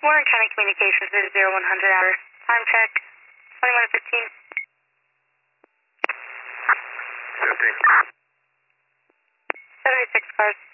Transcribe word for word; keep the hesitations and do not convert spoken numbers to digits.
Warren County Communications, this is zero one hundred hour. Time check, twenty-one fifteen. fifteen. seventy-six cars.